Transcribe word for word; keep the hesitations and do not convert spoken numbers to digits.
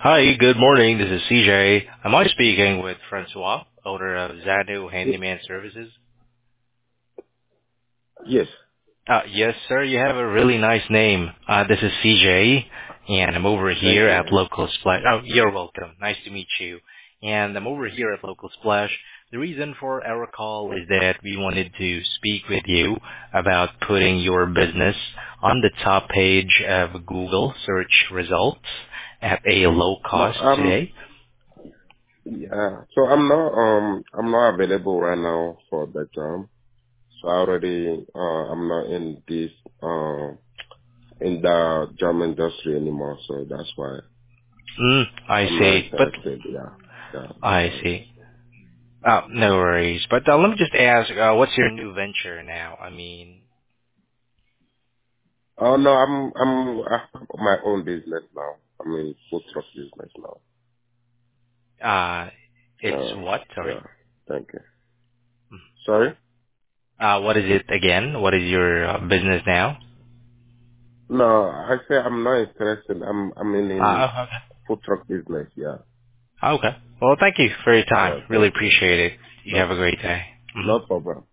Hi, good morning. This is C J. Am I speaking with Francois, owner of Zanu Y- Handyman Services? Yes. Uh, yes, sir. You have a really nice name. Uh, this is C J, and I'm over Thank here you. at Local Splash. Oh, you're welcome. Nice to meet you. And I'm over here at Local Splash. The reason for our call is that we wanted to speak with you about putting your business on the top page of Google search results at a low No, cost um, today. yeah. So I'm not, um, I'm not available right now for the job. So I already, uh, I'm not in this, uh, in the job industry anymore. So that's why Mm, I I'm not see. But interested. Yeah. Yeah. That's I why. see. Uh, no worries. But uh, let me just ask, uh, what's your new venture now? I mean, Oh no, I'm, I'm, I have my own business now. I'm in food truck business now. uh, it's Uh, what? Sorry. yeah. Thank you. Sorry? Uh, what is it again? What is your uh, business now? No, I say I'm not interested. I'm, I'm in, in Uh, okay. food truck business. Yeah. Okay. Well, thank you for your All time. right. Really Thank you. appreciate it. You No, have a great day. Mhm. no problem.